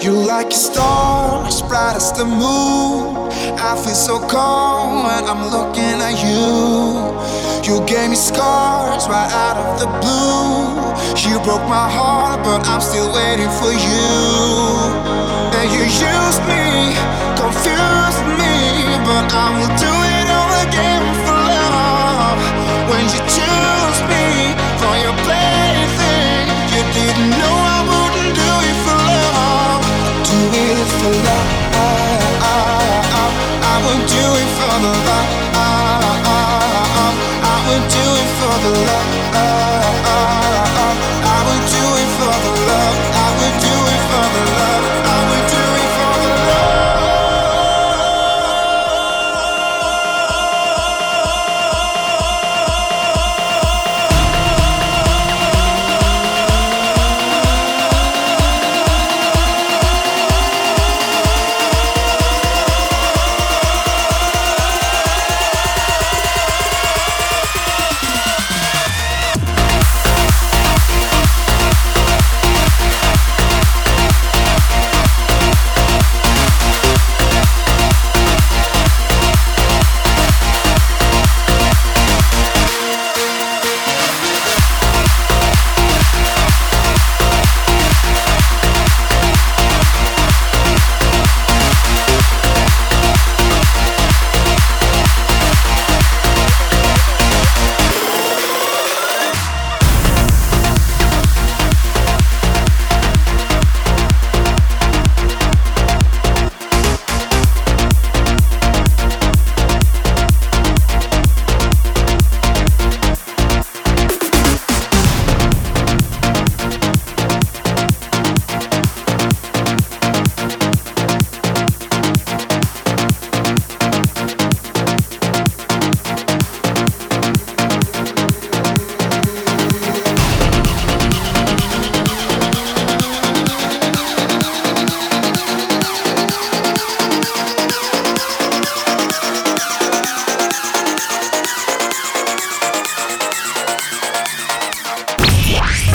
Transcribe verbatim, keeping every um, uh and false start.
You like a star, as bright as the moon. I feel so calm when I'm looking at you. You gave me scars right out of the blue. You broke my heart, but I'm still waiting for you. And you used me, confused me, but I will do it all again for love. When you choose me for your plaything, you didn't know I wouldn't do it for love. Do it for love. I would do it for the love. I would do it for the love.